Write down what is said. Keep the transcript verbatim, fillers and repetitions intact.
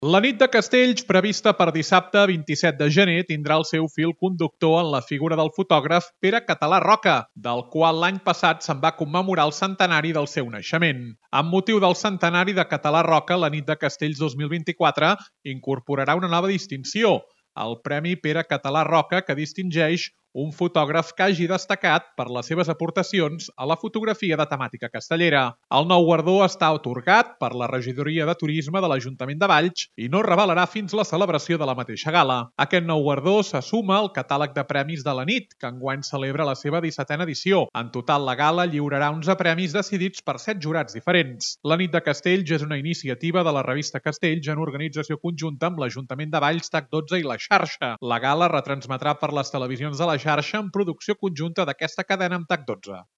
La nit de Castells, prevista per dissabte vint-i-set de gener, tindrà el seu fil conductor en la figura del fotògraf Pere Català Roca, del qual l'any passat se'n va commemorar el centenari del seu naixement. Amb motiu del centenari de Català Roca, la nit de Castells dos mil vint-i-quatre incorporarà una nova distinció, el Premi Pere Català Roca, que distingeix un fotògraf que hagi destacat per les seves aportacions a la fotografia de temàtica castellera. El nou guardó està atorgat per la Regidoria de Turisme de l'Ajuntament de Valls i no revelarà fins la celebració de la mateixa gala. Aquest nou guardó se suma al catàleg de premis de la nit, que enguany celebra la seva dissetena edició. En total, la gala lliurarà onze premis decidits per set jurats diferents. La nit de Castells és una iniciativa de la revista Castells en organització conjunta amb l'Ajuntament de Valls, TAC dotze i La Xarxa. La gala retransmetrà per les televisions de La Xarxa en producció conjunta d'aquesta cadena amb TAC dotze.